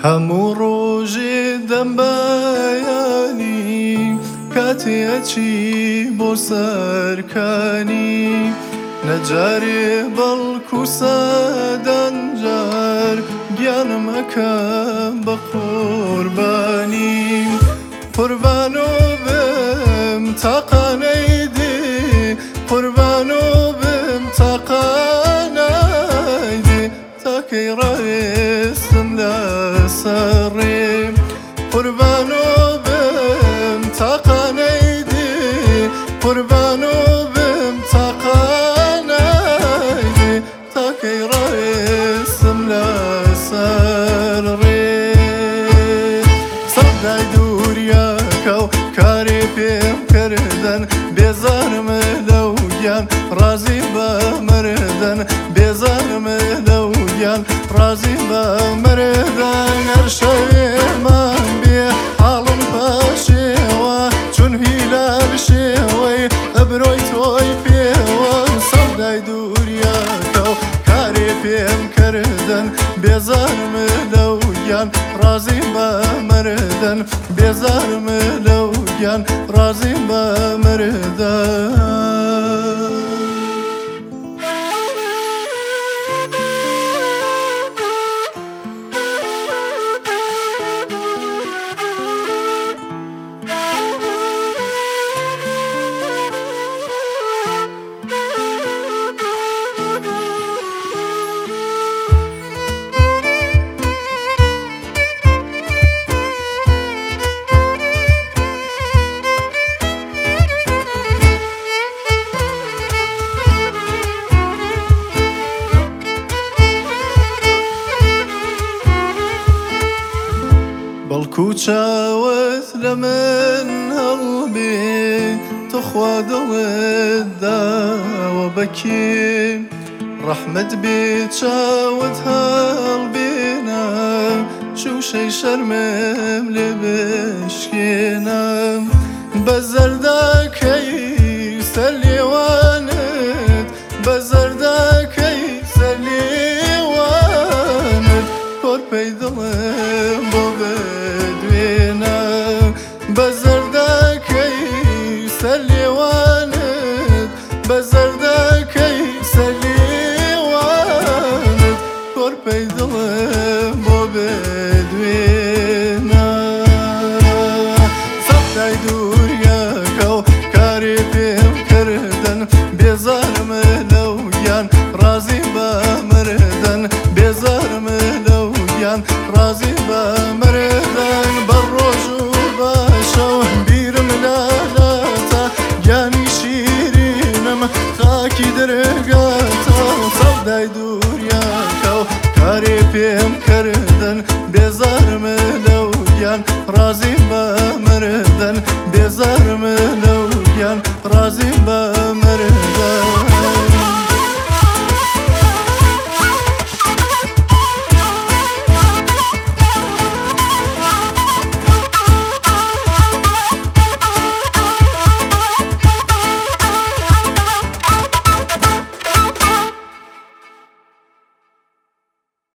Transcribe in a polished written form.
هەموو ڕۆژێ دەمبایانی کاتێکی بۆ سەرکانی نەجارێ بەڵکو سەدەنجار گیانم ئەکەم بە قوربانی قوربانۆ بم تاقانەی دێ قوربانۆ بم تاقانەی دێ تاکەی ڕاوێستم لەسەر ڕێم قوربانۆ بم تاقانەی دێ قوربانۆ بم تاقانەی دێ تاکەی ڕاوێستم لەسەر ڕێم سەدای دووریەکە و کارێ پێم کردن بێزارم لەو گیان ڕازی بە مردن بێزارم لەو گیان ڕازی بە مردن هەر شەوێمان بێ حاڵم پاشێوە چون هیلال شێوەی ئەبرۆی تۆی پێوە سەدای دووریەکە و کارێ پێم کردن بێزارم لەو گیان ڕازی بە مردن بێزارم لەو گیان ڕازی بە مردن بەڵکو چاوت لە من هەڵبێ تۆخوا دڵت داوە بەکێ ڕەحمەت بێ چاوت هەڵبێنە شوشەی شەرمم لێ بشکێنە بە زەردەکەی سەر لێوانت بە زەردەکەی سەر لێوانت کۆرپەی دڵم بۆ بدوێنە بە زەردەکەی سەر لێوانت بە زەردەکەی سەر لێوانت کۆرپەی دڵم بۆ بدوێنە سەدای دووریەکە و کارێ پێم کردن بێزارم لەو گیان ڕازی بە مردن بێزارم لەو گیان ڕازی بە مردن بە ڕۆژ و بە شەو بیرم لەلاتە گیانی شیرینم خاکی دەرگاتە سەدای دووریەکە و کارێ پێم کردن بێزارم لەو گیان ڕازی بە مردن بێزارم لەو گیان ڕازی بە مردن